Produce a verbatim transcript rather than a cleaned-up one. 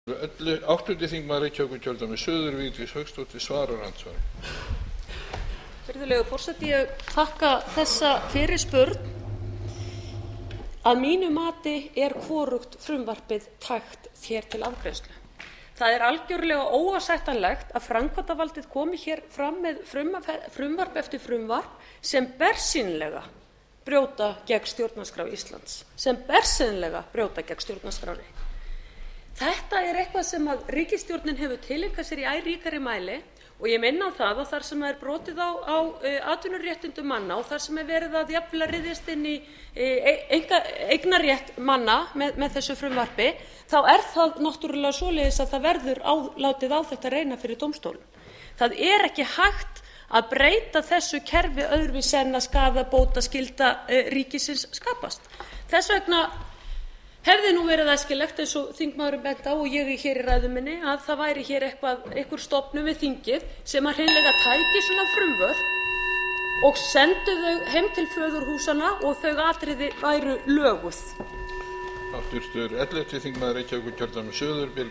Áttundi þingmaður Reykjavíkurkjördæmis suður, Vigdís Hauksdóttir, svarar andsvari. Virðulegur forseti, ég þakka þessa fyrirspurn. Að mínu mati er hvorugt frumvarpið tækt hér til afgreiðslu. Það er algjörlega óásættanlegt að framkvæmdarvaldið komi hér fram með frumvarp eftir frumvarp sem bersýnilega brjóta gegn stjórnarskrá Íslands, sem bersýnilega brjóta gegn stjórnarskránni. Þetta er eitthvað sem að ríkisstjórnin hefur tileinkað sér í æ ríkari mæli og ég minni á það að þar sem er brotið á, á atvinnuréttindum manna og þar sem er verið að jafnvel að ryðjast inn í eignarrétt manna með, með þessu frumvarpi, þá er það náttúrulega svoleiðis að það verður á, látið á þetta reyna fyrir dómstólum. Það er ekki hægt að breyta þessu kerfi öðruvísi en að skaðabótaskylda ríkisins skapast. Þess vegna hefði nú verið æskilegt, eins og þingmaðurinn bent á og ég hér í ræðu minni, að það væri hér eitthvað, einhver stofnun við þingið sem að hreinlega tæki svona frumvörp og sendu þau heim til föðurhúsanna og þau atriði væru löguð. Háttvirtur ellefti þingmaður Reykjavíkurkjördæmis suður,